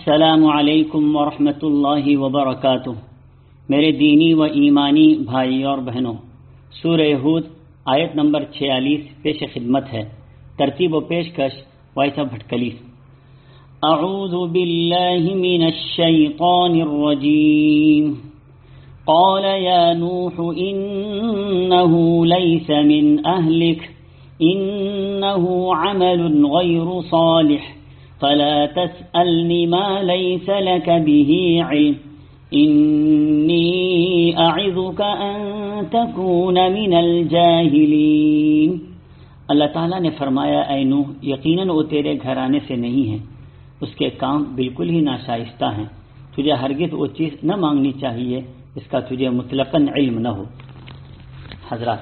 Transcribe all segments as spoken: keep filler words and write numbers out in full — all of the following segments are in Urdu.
السلام علیکم ورحمۃ اللہ وبرکاتہ۔ میرے دینی و ایمانی بھائی اور بہنوں، سورہ ہود آیت نمبر چھیالیس پیش خدمت ہے۔ ترتیب و پیشکش وائس آف بھٹکلی۔ اعوذ باللہ من الشیطان الرجیم۔ قال یا نوح انه ليس من اہلک انه عمل غیر صالح فلا تسألنی ما ليس لك به علم انی اعظک ان تکون من الجاہلین۔ اللہ تعالیٰ نے فرمایا، اے نوح، یقیناً وہ تیرے گھرانے سے نہیں ہے، اس کے کام بالکل ہی ناشائستہ ہیں، تجھے ہرگز وہ چیز نہ مانگنی چاہیے اس کا تجھے مطلقاً علم نہ ہو۔ حضرات،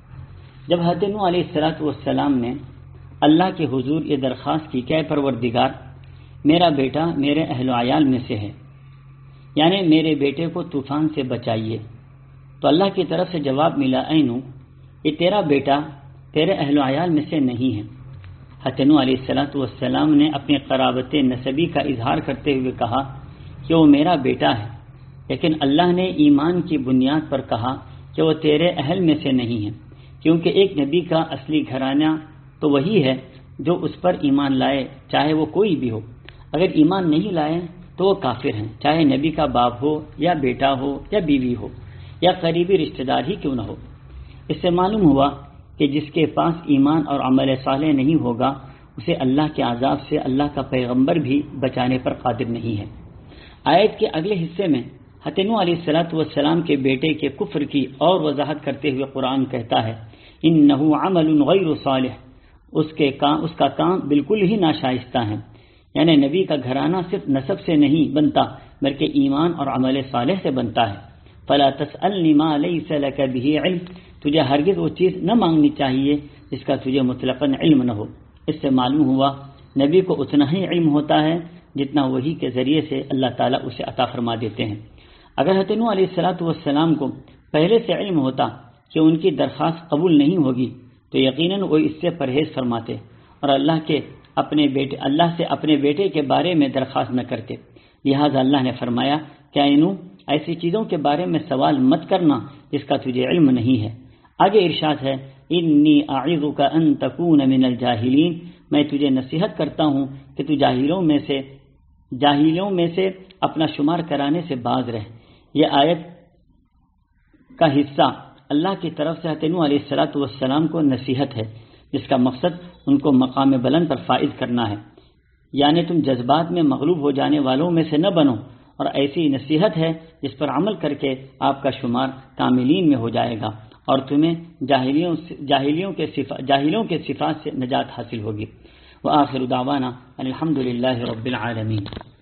جب حضرت نوح علیہ الصلوۃ والسلام نے اللہ کے حضور یہ درخواست کی کہ اے پروردگار، میرا بیٹا میرے اہل و عیال میں سے ہے، یعنی میرے بیٹے کو طوفان سے بچائیے، تو اللہ کی طرف سے جواب ملا، اے نوح، یہ تیرا بیٹا تیرے اہل و عیال میں سے نہیں ہے۔ حضرت نوح علیہ الصلوۃ والسلام نے اپنی قرابت نسبی کا اظہار کرتے ہوئے کہا کہ وہ میرا بیٹا ہے، لیکن اللہ نے ایمان کی بنیاد پر کہا کہ وہ تیرے اہل میں سے نہیں ہے، کیونکہ ایک نبی کا اصلی گھرانہ تو وہی ہے جو اس پر ایمان لائے، چاہے وہ کوئی بھی ہو۔ اگر ایمان نہیں لائے تو وہ کافر ہیں، چاہے نبی کا باپ ہو یا بیٹا ہو یا بیوی ہو یا قریبی رشتہ دار ہی کیوں نہ ہو۔ اس سے معلوم ہوا کہ جس کے پاس ایمان اور عمل صالح نہیں ہوگا، اسے اللہ کے عذاب سے اللہ کا پیغمبر بھی بچانے پر قادر نہیں ہے۔ آیت کے اگلے حصے میں حضرت نوح علیہ الصلوۃ والسلام کے بیٹے کے کفر کی اور وضاحت کرتے ہوئے قرآن کہتا ہے، انہ عمل غیر صالح، اس کے کام اس کا کام بالکل ہی ناشائستہ ہے، یعنی نبی کا گھرانہ صرف نسب سے نہیں بنتا بلکہ ایمان اور عمل صالح سے بنتا ہے۔ فلا تسألنی ما لیس لک به علم، تجھے ہرگز وہ چیز نہ مانگنی چاہیے جس کا تجھے مطلقاً علم نہ ہو۔ اس سے معلوم ہوا نبی کو اتنا ہی علم ہوتا ہے جتنا وحی کے ذریعے سے اللہ تعالیٰ اسے عطا فرما دیتے ہیں۔ اگر حضرت نوح علیہ الصلوۃ والسلام کو پہلے سے علم ہوتا کہ ان کی درخواست قبول نہیں ہوگی تو یقیناً وہ اس سے پرہیز فرماتے اور اللہ کے اپنے بیٹے اللہ سے اپنے بیٹے کے بارے میں درخواست نہ کرتے۔ لہٰذا اللہ نے فرمایا کہ اے نوح، ایسی چیزوں کے بارے میں سوال مت کرنا جس کا تجھے علم نہیں ہے۔ آگے ارشاد ہے، انی اعظک ان تکون من الجاہلین، میں تجھے نصیحت کرتا ہوں کہ تو جاہلوں میں سے جاہلوں میں سے اپنا شمار کرانے سے باز رہ۔ یہ آیت کا حصہ اللہ کی طرف سے حضرت نوح علیہ الصلوۃ والسلام کو نصیحت ہے، جس کا مقصد ان کو مقام بلند پر فائز کرنا ہے، یعنی تم جذبات میں مغلوب ہو جانے والوں میں سے نہ بنو، اور ایسی نصیحت ہے جس پر عمل کر کے آپ کا شمار کاملین میں ہو جائے گا اور تمہیں جاہلیوں جاہلیوں کے صفات جاہلوں کے صفات سے نجات حاصل ہوگی۔ وآخر دعوانا الحمد للہ رب العالمین۔